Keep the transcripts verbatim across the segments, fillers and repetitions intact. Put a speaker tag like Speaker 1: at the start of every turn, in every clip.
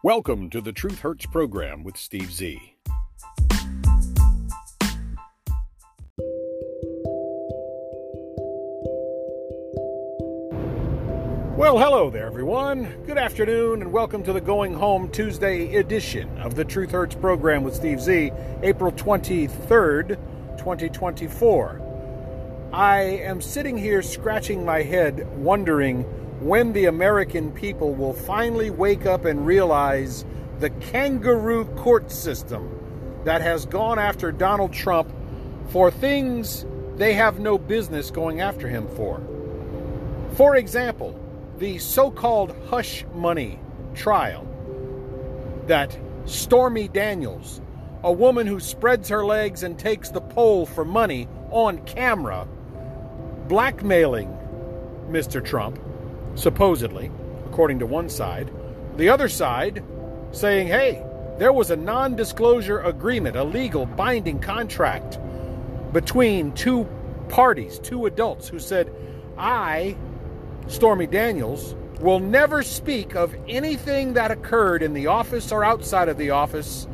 Speaker 1: Welcome to the Truth Hurts program with Steve Z. Well, hello there, everyone. Good afternoon, and welcome to the Going Home Tuesday edition of the Truth Hurts program with Steve Z, April twenty-third, twenty twenty-four. I am sitting here scratching my head, wondering when the American people will finally wake up and realize the kangaroo court system that has gone after Donald Trump for things they have no business going after him for. For example, the so-called hush money trial that Stormy Daniels, a woman who spreads her legs and takes the pole for money on camera, blackmailing Mister Trump, supposedly, according to one side. The other side saying, hey, there was a non-disclosure agreement, a legal binding contract between two parties, two adults who said, I, Stormy Daniels, will never speak of anything that occurred in the office or outside of the office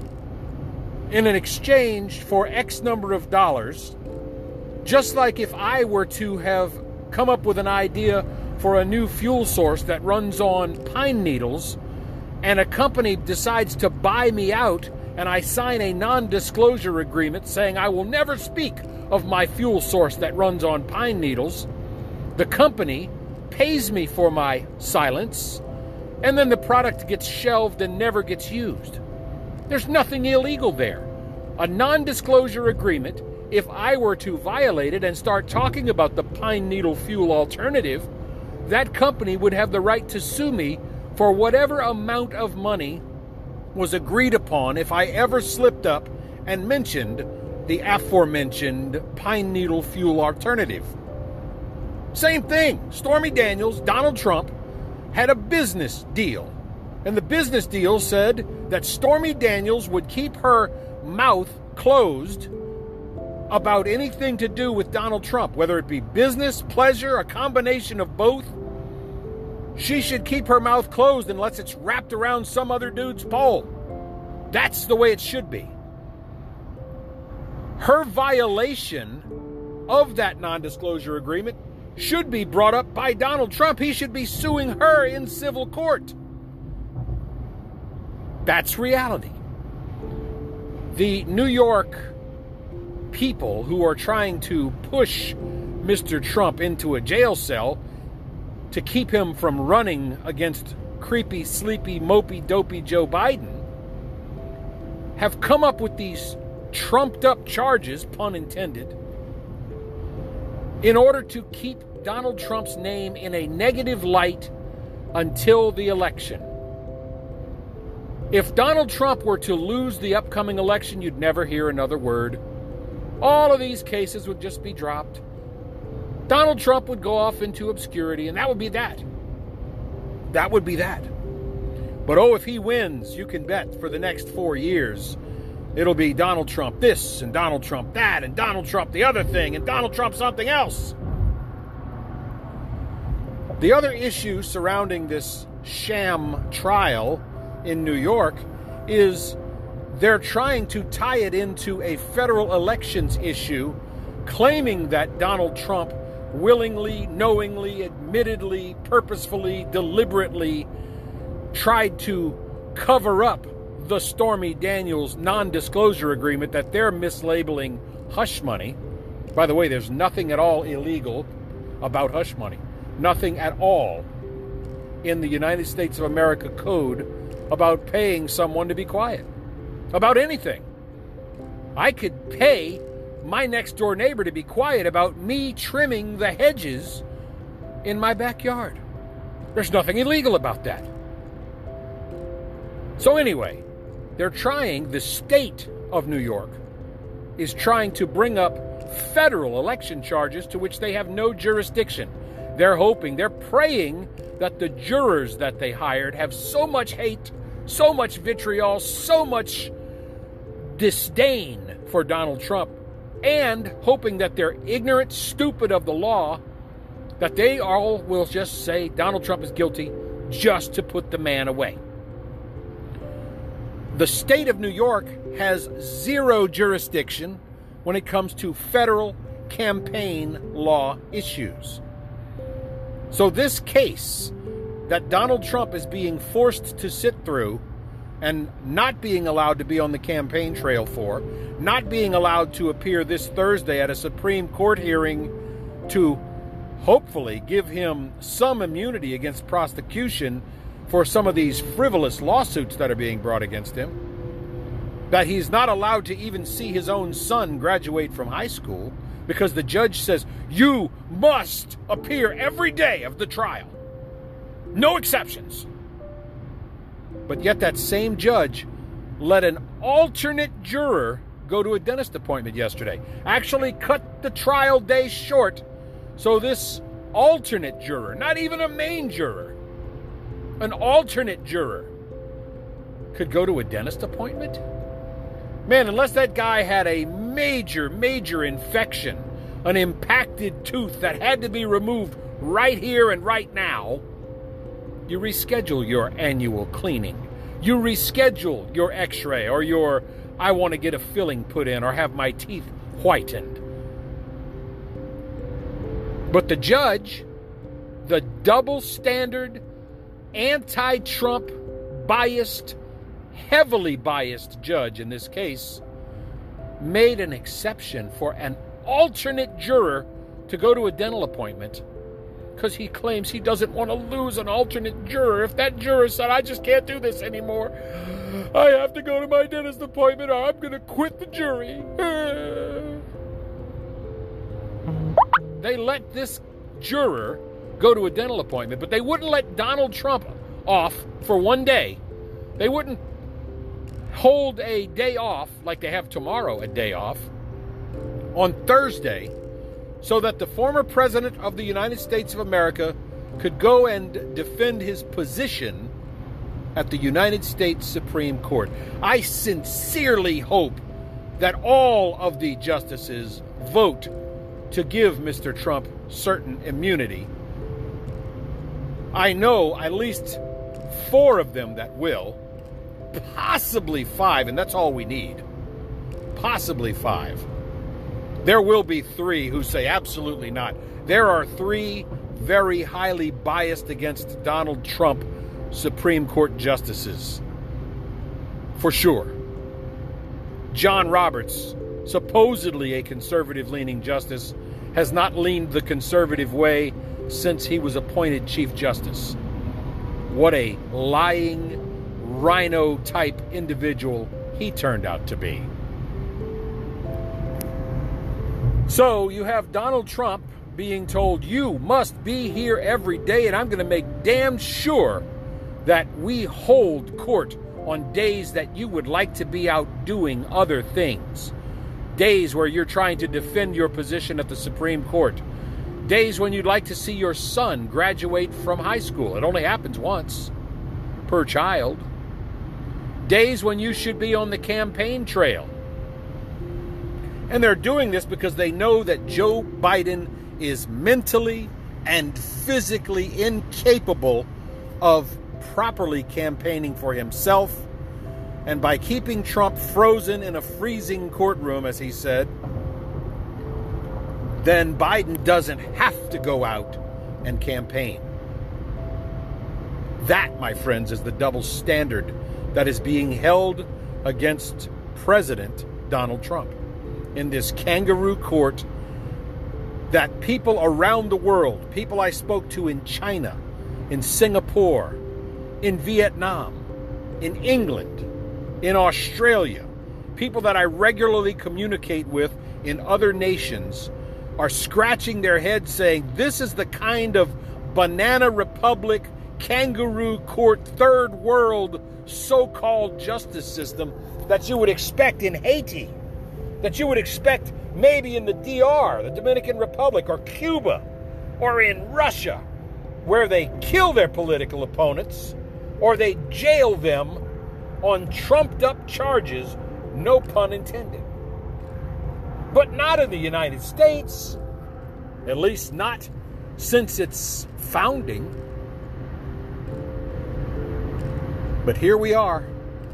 Speaker 1: in an exchange for X number of dollars, just like if I were to have come up with an idea for a new fuel source that runs on pine needles, and a company decides to buy me out, and I sign a non-disclosure agreement saying I will never speak of my fuel source that runs on pine needles. The company pays me for my silence, and then the product gets shelved and never gets used. There's nothing illegal there. A non-disclosure agreement, if I were to violate it and start talking about the pine needle fuel alternative, that company would have the right to sue me for whatever amount of money was agreed upon if I ever slipped up and mentioned the aforementioned pine needle fuel alternative. Same thing. Stormy Daniels, Donald Trump, had a business deal. And the business deal said that Stormy Daniels would keep her mouth closed about anything to do with Donald Trump, whether it be business, pleasure, a combination of both. She should keep her mouth closed unless it's wrapped around some other dude's pole. That's the way it should be. Her violation of that non-disclosure agreement should be brought up by Donald Trump. He should be suing her in civil court. That's reality. The New York people who are trying to push Mister Trump into a jail cell to keep him from running against creepy, sleepy, mopey, dopey Joe Biden have come up with these trumped up charges, pun intended, in order to keep Donald Trump's name in a negative light until the election. If Donald Trump were to lose the upcoming election, you'd never hear another word. All of these cases would just be dropped. Donald Trump would go off into obscurity, and that would be that. That would be that. But oh, if he wins, you can bet for the next four years, it'll be Donald Trump this, and Donald Trump that, and Donald Trump the other thing, and Donald Trump something else. The other issue surrounding this sham trial in New York is they're trying to tie it into a federal elections issue, claiming that Donald Trump willingly, knowingly, admittedly, purposefully, deliberately tried to cover up the Stormy Daniels non-disclosure agreement that they're mislabeling hush money. By the way, there's nothing at all illegal about hush money. Nothing at all in the United States of America code about paying someone to be quiet. About anything. I could pay my next door neighbor to be quiet about me trimming the hedges in my backyard. There's nothing illegal about that. So anyway, they're trying, the state of New York is trying to bring up federal election charges to which they have no jurisdiction. They're hoping, they're praying that the jurors that they hired have so much hate, so much vitriol, so much disdain for Donald Trump, and hoping that they're ignorant, stupid of the law, that they all will just say Donald Trump is guilty just to put the man away. The state of New York has zero jurisdiction when it comes to federal campaign law issues. So this case that Donald Trump is being forced to sit through and not being allowed to be on the campaign trail for, not being allowed to appear this Thursday at a Supreme Court hearing to hopefully give him some immunity against prosecution for some of these frivolous lawsuits that are being brought against him, that he's not allowed to even see his own son graduate from high school because the judge says, you must appear every day of the trial. No exceptions. But yet that same judge let an alternate juror go to a dentist appointment yesterday. Actually cut the trial day short so this alternate juror, not even a main juror, an alternate juror could go to a dentist appointment? Man, unless that guy had a major, major infection, an impacted tooth that had to be removed right here and right now, you reschedule your annual cleaning. You reschedule your x-ray or your, I want to get a filling put in or have my teeth whitened. But the judge, the double standard, anti-Trump, biased, heavily biased judge in this case, made an exception for an alternate juror to go to a dental appointment because he claims he doesn't want to lose an alternate juror. If that juror said, I just can't do this anymore, I have to go to my dentist appointment or I'm going to quit the jury. They let this juror go to a dental appointment, but they wouldn't let Donald Trump off for one day. They wouldn't hold a day off, like they have tomorrow, a day off, on Thursday, so that the former president of the United States of America could go and defend his position at the United States Supreme Court. I sincerely hope that all of the justices vote to give Mister Trump certain immunity. I know at least four of them that will, possibly five, and that's all we need. Possibly five. There will be three who say absolutely not. There are three very highly biased against Donald Trump Supreme Court justices. For sure. John Roberts, supposedly a conservative-leaning justice, has not leaned the conservative way since he was appointed Chief Justice. What a lying, rhino-type individual he turned out to be. So you have Donald Trump being told, you must be here every day, and I'm going to make damn sure that we hold court on days that you would like to be out doing other things. Days where you're trying to defend your position at the Supreme Court. Days when you'd like to see your son graduate from high school. It only happens once per child. Days when you should be on the campaign trail. And they're doing this because they know that Joe Biden is mentally and physically incapable of properly campaigning for himself. And by keeping Trump frozen in a freezing courtroom, as he said, then Biden doesn't have to go out and campaign. That, my friends, is the double standard that is being held against President Donald Trump in this kangaroo court that people around the world, people I spoke to in China, in Singapore, in Vietnam, in England, in Australia, people that I regularly communicate with in other nations are scratching their heads saying, this is the kind of banana republic, kangaroo court, third world so-called justice system that you would expect in Haiti, that you would expect maybe in the D R, the Dominican Republic, or Cuba, or in Russia, where they kill their political opponents, or they jail them on trumped-up charges, no pun intended. But not in the United States, at least not since its founding. But here we are.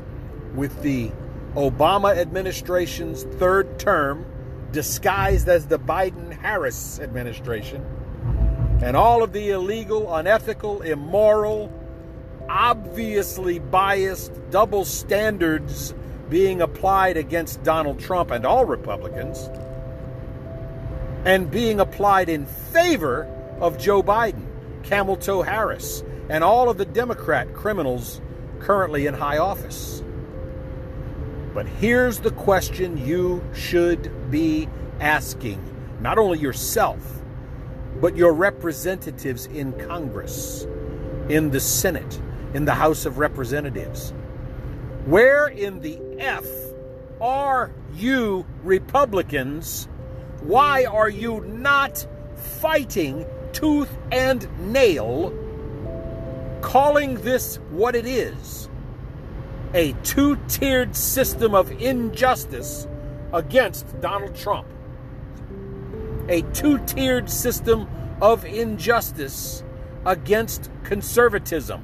Speaker 1: with the Obama administration's third term disguised as the Biden-Harris administration, and all of the illegal, unethical, immoral, obviously biased double standards being applied against Donald Trump and all Republicans, and being applied in favor of Joe Biden, Camel Toe Harris, and all of the Democrat criminals currently in high office. But here's the question you should be asking, not only yourself, but your representatives in Congress, in the Senate, in the House of Representatives. Where in the F are you Republicans? Why are you not fighting tooth and nail, calling this what it is? A two-tiered system of injustice against Donald Trump. A two-tiered system of injustice against conservatism.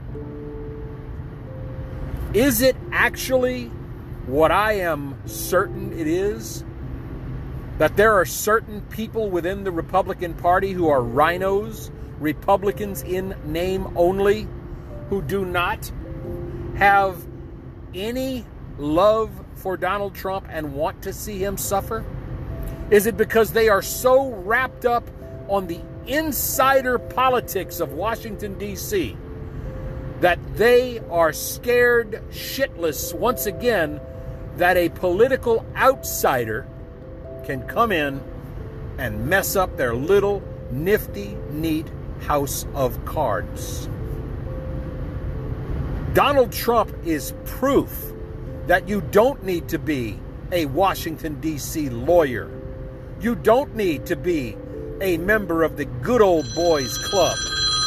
Speaker 1: Is it actually what I am certain it is? That there are certain people within the Republican Party who are rhinos, Republicans in name only, who do not have any love for Donald Trump and want to see him suffer? Is it because they are so wrapped up on the insider politics of Washington, D C, that they are scared shitless once again that a political outsider can come in and mess up their little nifty, neat house of cards? Donald Trump is proof that you don't need to be a Washington, D C lawyer. You don't need to be a member of the good old boys club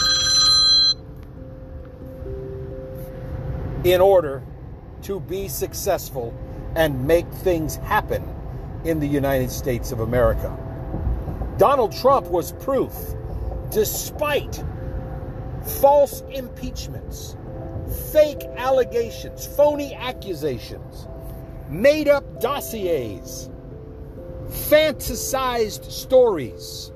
Speaker 1: in order to be successful and make things happen in the United States of America. Donald Trump was proof, despite false impeachments, fake allegations, phony accusations, made-up dossiers, fantasized stories,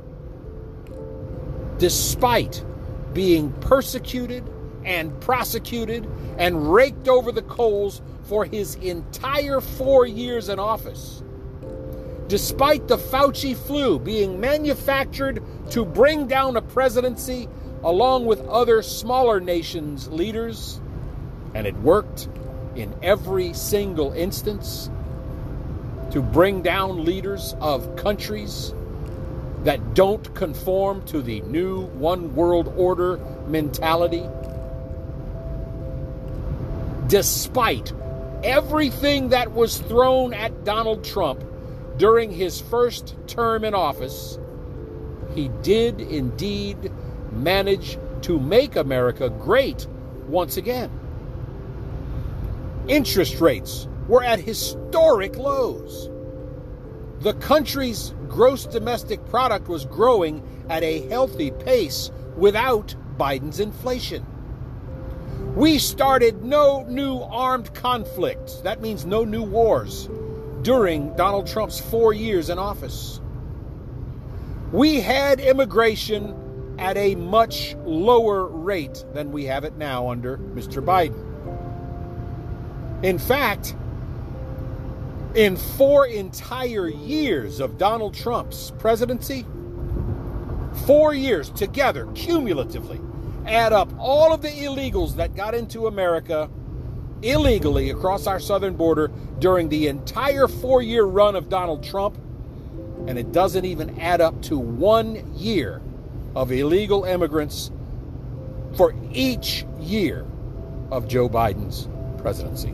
Speaker 1: despite being persecuted and prosecuted and raked over the coals for his entire four years in office. Despite the Fauci flu being manufactured to bring down a presidency along with other smaller nations' leaders, and it worked in every single instance to bring down leaders of countries that don't conform to the new one world order mentality. Despite everything that was thrown at Donald Trump during his first term in office, he did indeed manage to make America great once again. Interest rates were at historic lows. The country's gross domestic product was growing at a healthy pace without Biden's inflation. We started no new armed conflicts. That means no new wars during Donald Trump's four years in office. We had immigration at a much lower rate than we have it now under Mister Biden. In fact, in four entire years of Donald Trump's presidency, four years together, cumulatively, add up all of the illegals that got into America illegally across our southern border during the entire four-year run of Donald Trump, and it doesn't even add up to one year of illegal immigrants for each year of Joe Biden's presidency.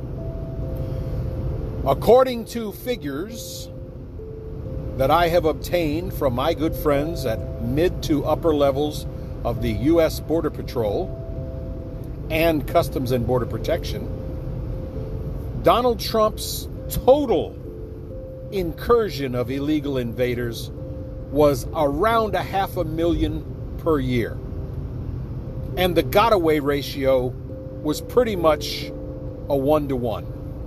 Speaker 1: According to figures that I have obtained from my good friends at mid to upper levels of the U S Border Patrol and Customs and Border Protection, Donald Trump's total incursion of illegal invaders was around a half a million per year. And the got-away ratio was pretty much a one-to-one.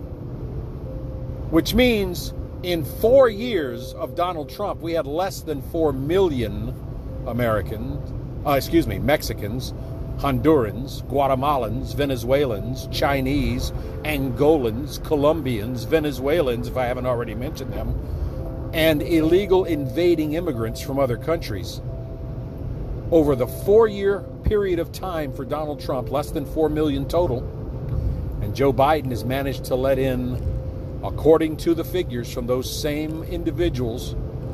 Speaker 1: Which means in four years of Donald Trump, we had less than four million Americans, uh, excuse me, Mexicans, Hondurans, Guatemalans, Venezuelans, Chinese, Angolans, Colombians, Venezuelans, if I haven't already mentioned them, and illegal invading immigrants from other countries. Over the four-year period of time for Donald Trump, less than four million total, and Joe Biden has managed to let in, according to the figures from those same individuals,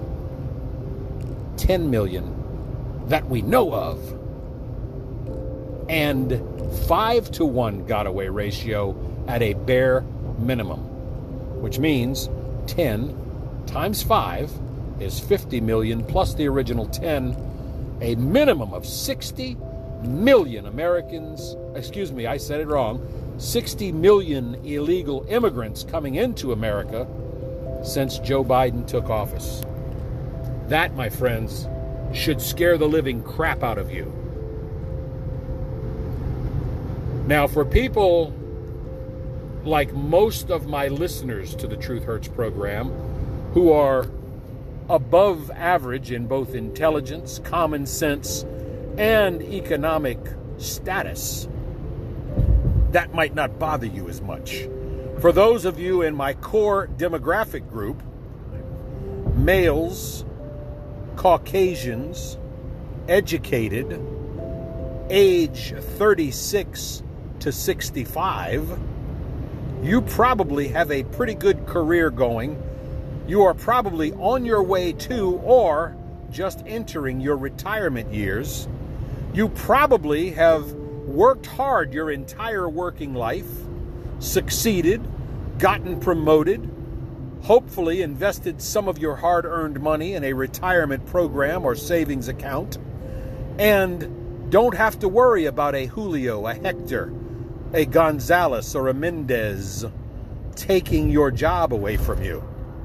Speaker 1: ten million that we know of. And five to one got away ratio at a bare minimum, which means ten times five is fifty million plus the original ten, a minimum of sixty million Americans, excuse me, I said it wrong, sixty million illegal immigrants coming into America since Joe Biden took office. That, my friends, should scare the living crap out of you. Now, for people like most of my listeners to the Truth Hurts program, who are above average in both intelligence, common sense, and economic status, that might not bother you as much. For those of you in my core demographic group, males, Caucasians, educated, age thirty-six to sixty-five, you probably have a pretty good career going. You are probably on your way to or just entering your retirement years. You probably have worked hard your entire working life, succeeded, gotten promoted, hopefully invested some of your hard-earned money in a retirement program or savings account, and don't have to worry about a Julio, a Hector, a Gonzalez, or a Mendez taking your job away from you.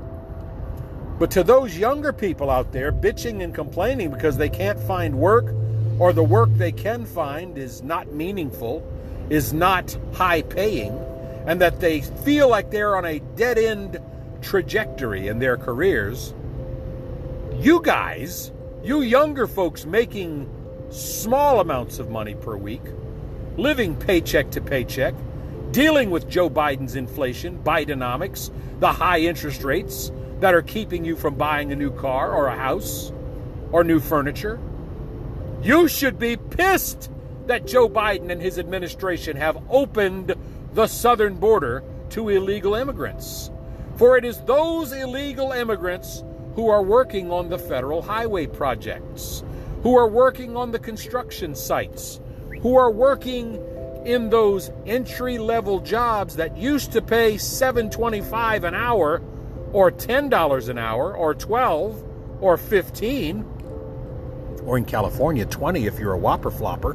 Speaker 1: But to those younger people out there bitching and complaining because they can't find work, or the work they can find is not meaningful, is not high-paying, and that they feel like they're on a dead-end trajectory in their careers, you guys, you younger folks making small amounts of money per week, living paycheck to paycheck, dealing with Joe Biden's inflation, Bidenomics, the high interest rates that are keeping you from buying a new car or a house or new furniture, you should be pissed that Joe Biden and his administration have opened the southern border to illegal immigrants. For it is those illegal immigrants who are working on the federal highway projects, who are working on the construction sites, who are working in those entry-level jobs that used to pay seven dollars and twenty-five cents an hour, or ten dollars an hour, or twelve dollars, or fifteen dollars, or in California, twenty dollars if you're a whopper flopper.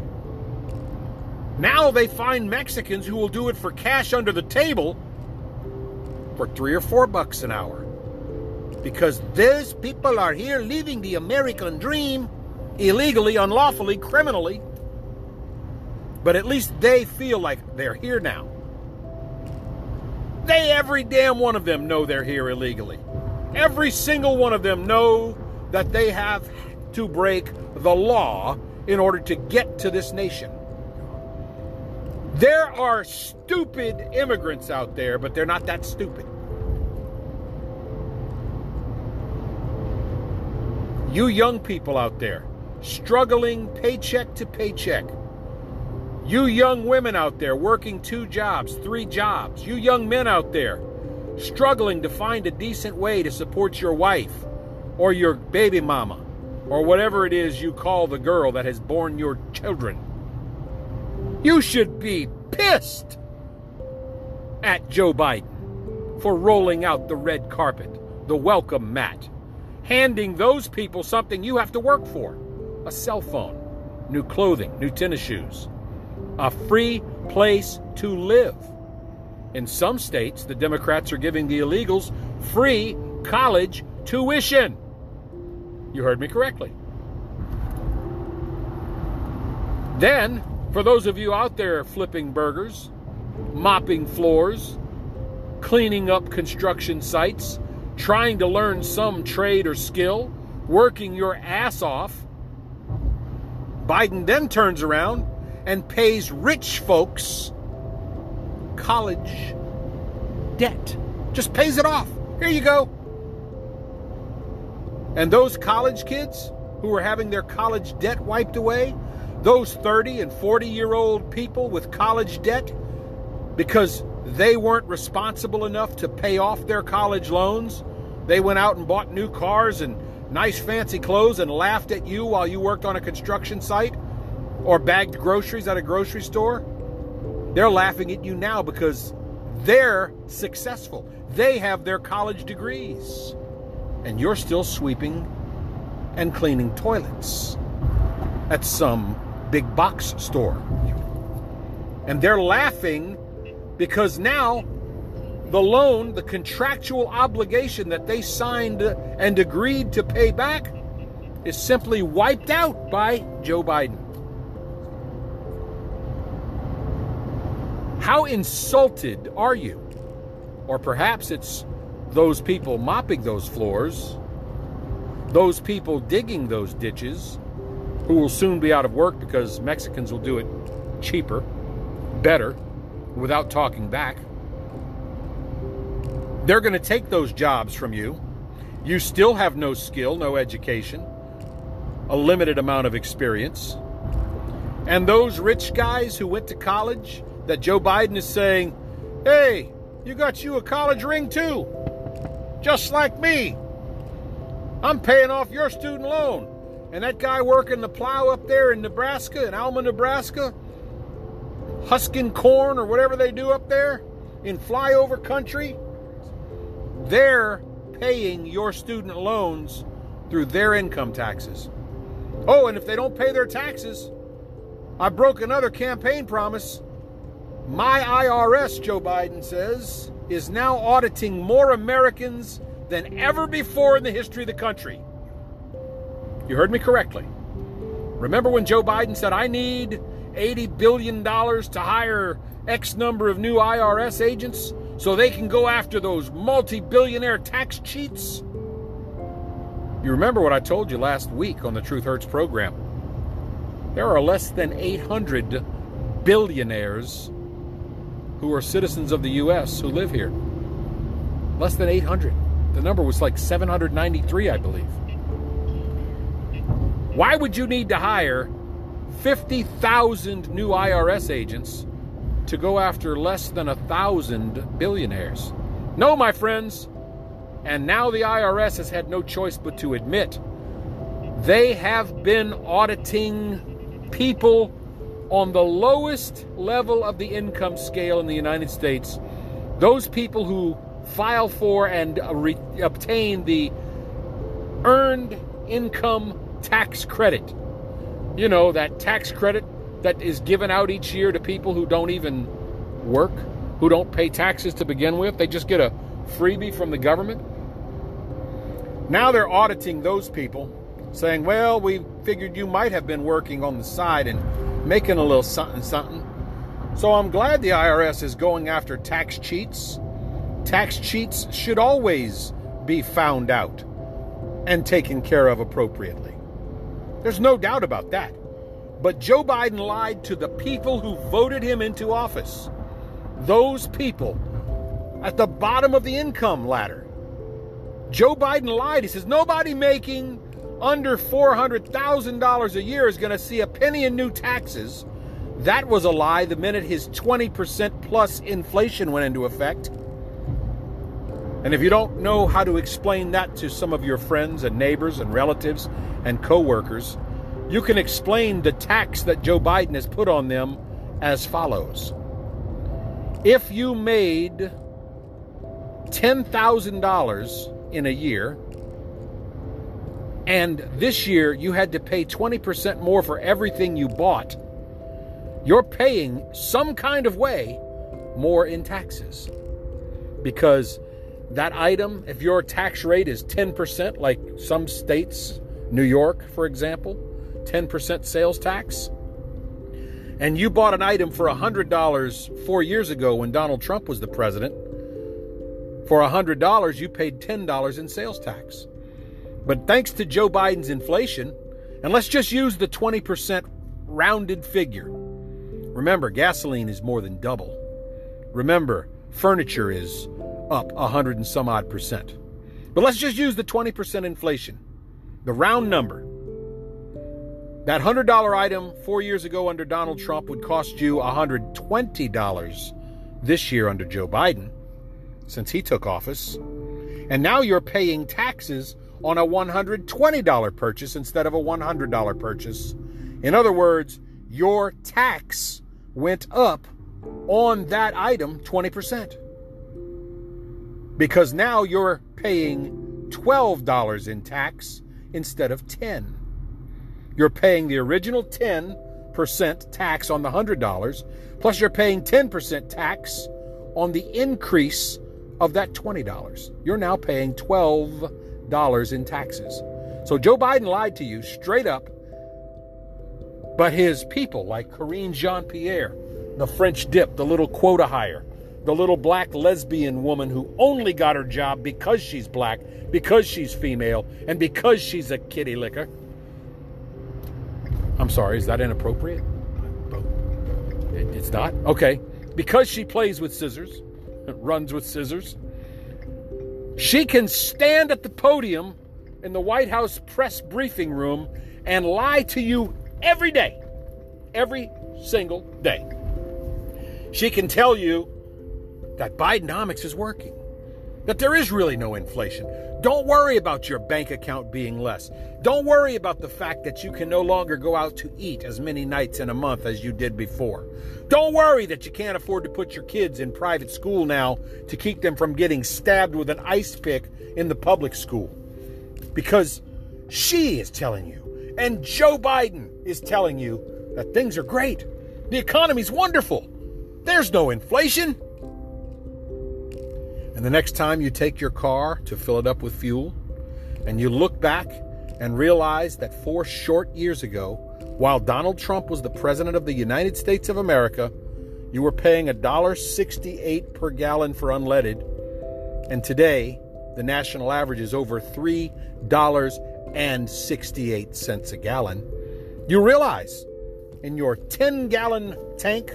Speaker 1: Now they find Mexicans who will do it for cash under the table for three or four bucks an hour. Because these people are here living the American dream illegally, unlawfully, criminally. But at least they feel like they're here now. They, every damn one of them, know they're here illegally. Every single one of them know that they have to break the law in order to get to this nation. There are stupid immigrants out there, but they're not that stupid. You young people out there, struggling paycheck to paycheck. You young women out there working two jobs, three jobs. You young men out there struggling to find a decent way to support your wife or your baby mama or whatever it is you call the girl that has borne your children. You should be pissed at Joe Biden for rolling out the red carpet, the welcome mat, handing those people something you have to work for: a cell phone, new clothing, new tennis shoes, a free place to live. In some states, the Democrats are giving the illegals free college tuition. You heard me correctly. Then, for those of you out there flipping burgers, mopping floors, cleaning up construction sites, trying to learn some trade or skill, working your ass off. Biden then turns around and pays rich folks college debt. Just pays it off. Here you go. And those college kids who are having their college debt wiped away, those thirty and forty year old people with college debt, because they weren't responsible enough to pay off their college loans, they went out and bought new cars and nice fancy clothes and laughed at you while you worked on a construction site or bagged groceries at a grocery store. They're laughing at you now because they're successful. They have their college degrees. And you're still sweeping and cleaning toilets at some big box store. And they're laughing because now the loan, the contractual obligation that they signed and agreed to pay back, is simply wiped out by Joe Biden. How insulted are you? Or perhaps it's those people mopping those floors, those people digging those ditches, who will soon be out of work because Mexicans will do it cheaper, better, without talking back. They're going to take those jobs from you. You still have no skill, no education, a limited amount of experience. And those rich guys who went to college that Joe Biden is saying, hey, you got you a college ring too, just like me. I'm paying off your student loan. And that guy working the plow up there in Nebraska, in Alma, Nebraska, husking corn or whatever they do up there in flyover country, they're paying your student loans through their income taxes. Oh, and if they don't pay their taxes, I broke another campaign promise. My I R S, Joe Biden says, is now auditing more Americans than ever before in the history of the country. You heard me correctly. Remember when Joe Biden said, I need eighty billion dollars to hire X number of new I R S agents so they can go after those multi-billionaire tax cheats? You remember what I told you last week on the Truth Hurts program. There are less than eight hundred billionaires who are citizens of the U S who live here. Less than eight hundred. The number was like seven hundred ninety-three, I believe. Why would you need to hire fifty thousand new I R S agents to go after less than one thousand billionaires? No, my friends. And now the I R S has had no choice but to admit they have been auditing people on the lowest level of the income scale in the United States. Those people who file for and re- obtain the earned income tax credit. You know, that tax credit that is given out each year to people who don't even work, who don't pay taxes to begin with. They just get a freebie from the government. Now they're auditing those people, saying, well, we figured you might have been working on the side and making a little something, something. So I'm glad the I R S is going after tax cheats. Tax cheats should always be found out and taken care of appropriately. There's no doubt about that. But Joe Biden lied to the people who voted him into office. Those people at the bottom of the income ladder. Joe Biden lied. He says nobody making under four hundred thousand dollars a year is going to see a penny in new taxes. That was a lie the minute his twenty percent plus inflation went into effect. And if you don't know how to explain that to some of your friends and neighbors and relatives and co-workers, you can explain the tax that Joe Biden has put on them as follows. If you made ten thousand dollars in a year, and this year you had to pay twenty percent more for everything you bought, you're paying some kind of way more in taxes. Because that item, if your tax rate is ten percent, like some states, New York, for example, ten percent sales tax, and you bought an item for one hundred dollars four years ago when Donald Trump was the president, for one hundred dollars you paid ten dollars in sales tax. But thanks to Joe Biden's inflation, and let's just use the twenty percent rounded figure. Remember, gasoline is more than double. Remember, furniture is up one hundred and some odd percent. But let's just use the twenty percent inflation, the round number. That one hundred dollars item four years ago under Donald Trump would cost you one hundred twenty dollars this year under Joe Biden, since he took office. And now you're paying taxes on a one hundred twenty dollars purchase instead of a one hundred dollars purchase. In other words, your tax went up on that item twenty percent. Because now you're paying twelve dollars in tax instead of ten dollars. You're paying the original ten percent tax on the one hundred dollars, plus you're paying ten percent tax on the increase of that twenty dollars. You're now paying twelve dollars in taxes. So Joe Biden lied to you straight up, but his people like Karine Jean-Pierre, the French dip, the little quota hire, the little black lesbian woman who only got her job because she's black, because she's female, and because she's a kitty licker. I'm sorry, is that inappropriate? It's not? Okay. Because she plays with scissors, runs with scissors, she can stand at the podium in the White House press briefing room and lie to you every day. Every single day. She can tell you that Bidenomics is working, that there is really no inflation. Don't worry about your bank account being less. Don't worry about the fact that you can no longer go out to eat as many nights in a month as you did before. Don't worry that you can't afford to put your kids in private school now to keep them from getting stabbed with an ice pick in the public school. Because she is telling you, and Joe Biden is telling you, that things are great. The economy's wonderful. There's no inflation. And the next time you take your car to fill it up with fuel, and you look back and realize that four short years ago, while Donald Trump was the president of the United States of America, you were paying one dollar sixty-eight per gallon for unleaded, and today the national average is over three dollars and sixty-eight cents a gallon, you realize in your ten-gallon tank,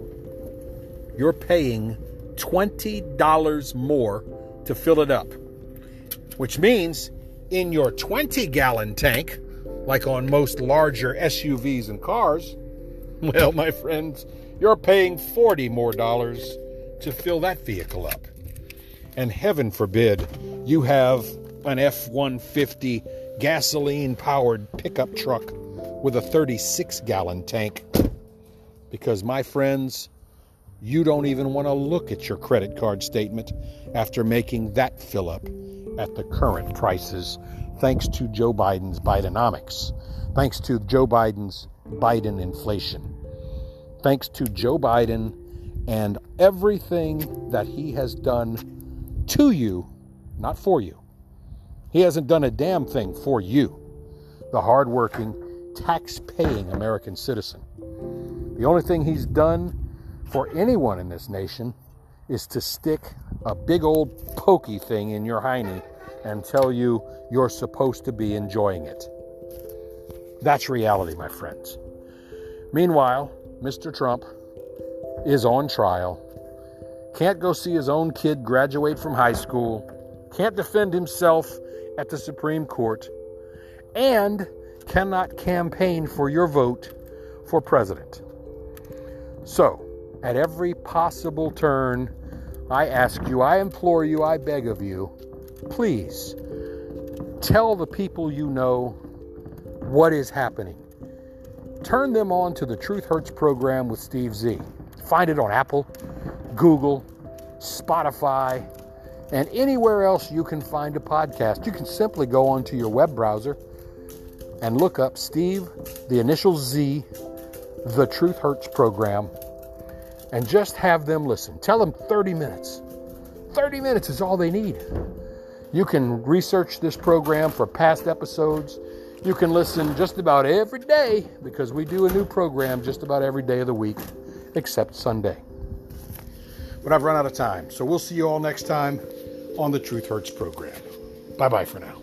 Speaker 1: you're paying twenty dollars more to fill it up. Which means in your twenty-gallon tank, like on most larger S U Vs and cars, well, my friends, you're paying forty more dollars to fill that vehicle up. And heaven forbid you have an F one fifty gasoline-powered pickup truck with a thirty-six gallon tank. Because, my friends, you don't even want to look at your credit card statement after making that fill up at the current prices, thanks to Joe Biden's Bidenomics, thanks to Joe Biden's Biden inflation, thanks to Joe Biden and everything that he has done to you, not for you. He hasn't done a damn thing for you, the hardworking, tax-paying American citizen. The only thing he's done for anyone in this nation is to stick a big old pokey thing in your hiney and tell you you're supposed to be enjoying it. That's reality, my friends. Meanwhile, Mister Trump is on trial, can't go see his own kid graduate from high school, can't defend himself at the Supreme Court, and cannot campaign for your vote for president. So, at every possible turn, I ask you, I implore you, I beg of you, please tell the people you know what is happening. Turn them on to the Truth Hurts program with Steve Z. Find it on Apple, Google, Spotify, and anywhere else you can find a podcast. You can simply go onto your web browser and look up Steve, the initial Z, the Truth Hurts program, and just have them listen. Tell them thirty minutes. thirty minutes is all they need. You can research this program for past episodes. You can listen just about every day because we do a new program just about every day of the week except Sunday. But I've run out of time, so we'll see you all next time on the Truth Hurts program. Bye-bye for now.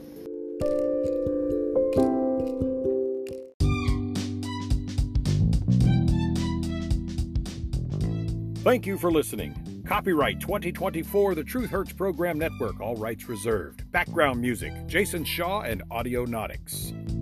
Speaker 1: Thank you for listening. Copyright twenty twenty-four, the Truth Hurts Program Network, all rights reserved. Background music, Jason Shaw and Audionautics.